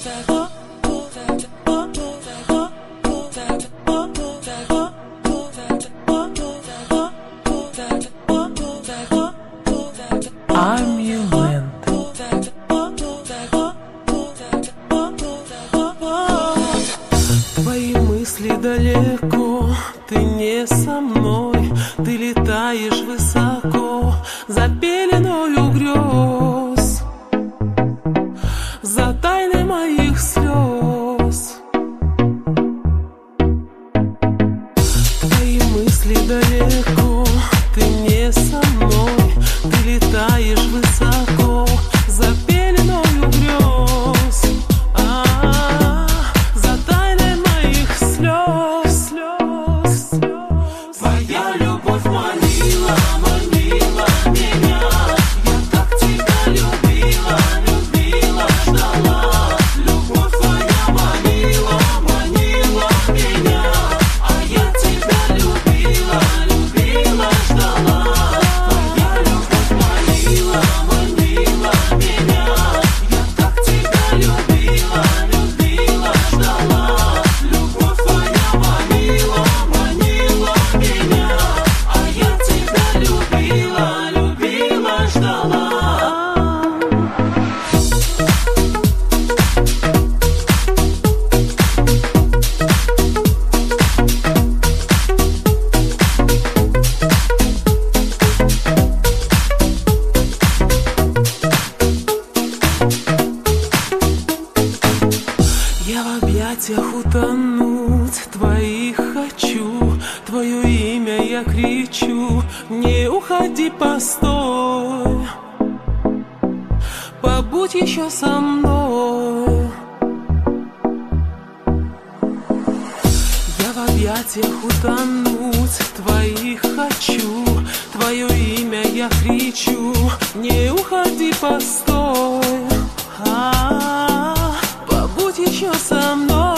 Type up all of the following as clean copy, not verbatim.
Твои мысли далеко, ты не со мной, ты летаешь высоко за пеленою грез, за тайной моих слез. Твои мысли далеко, ты не со мной, ты летаешь высоко за пеленою грез, за тайной моих слез. Твоя любовь манила, манила меня, я так тебя любила, любила, ждала. Любовь твоя манила, манила меня, а я тебя любила, любила, ждала. Твоя любовь манила, манила меня, я так тебя любила, любила, ждала. Любовь твоя манила, манила меня, а я тебя любила, любила, ждала. Я в объятиях утонуть твоих хочу, твое имя я кричу, не уходи, постой, побудь еще со мной. Я в объятиях утонуть твоих хочу, твое имя я кричу, не уходи, постой, побудь еще со мной.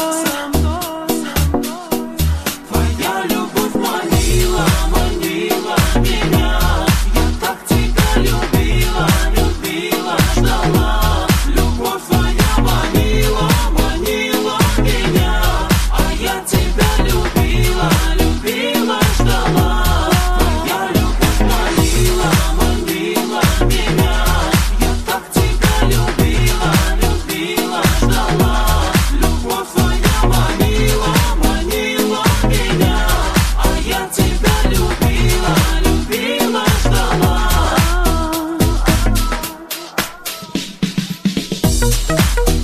Твоя любовь манила, манила меня, я так тебя любила, любила, ждала. Любовь твоя манила, манила меня, а я тебя любила, любила, ждала. Твоя любовь манила, манила меня, я так тебя любила, любила, ждала. Любовь твоя манила, манила меня, а я тебя любила, любила, ждала.